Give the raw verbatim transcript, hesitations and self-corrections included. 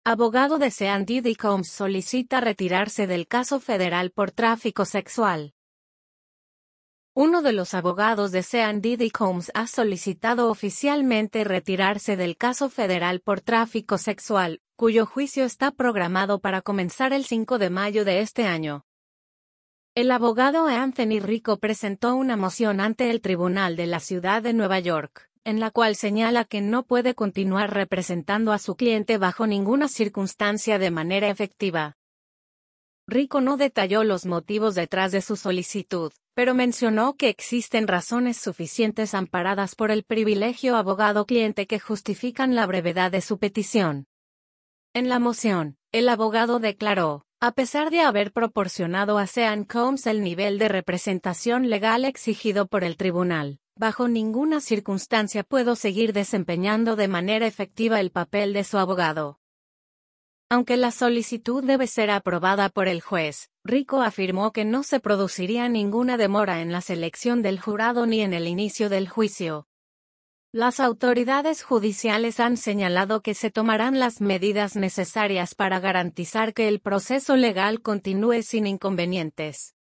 Abogado de Sean Diddy Combs solicita retirarse del caso federal por tráfico sexual. Uno de los abogados de Sean Diddy Combs ha solicitado oficialmente retirarse del caso federal por tráfico sexual, cuyo juicio está programado para comenzar el cinco de mayo de este año. El abogado Anthony Rico presentó una moción ante el Tribunal de la Ciudad de Nueva York, en la cual señala que no puede continuar representando a su cliente bajo ninguna circunstancia de manera efectiva. Rico no detalló los motivos detrás de su solicitud, pero mencionó que existen razones suficientes amparadas por el privilegio abogado-cliente que justifican la brevedad de su petición. En la moción, el abogado declaró: a pesar de haber proporcionado a Sean Combs el nivel de representación legal exigido por el tribunal, bajo ninguna circunstancia puedo seguir desempeñando de manera efectiva el papel de su abogado. Aunque la solicitud debe ser aprobada por el juez, Rico afirmó que no se produciría ninguna demora en la selección del jurado ni en el inicio del juicio. Las autoridades judiciales han señalado que se tomarán las medidas necesarias para garantizar que el proceso legal continúe sin inconvenientes.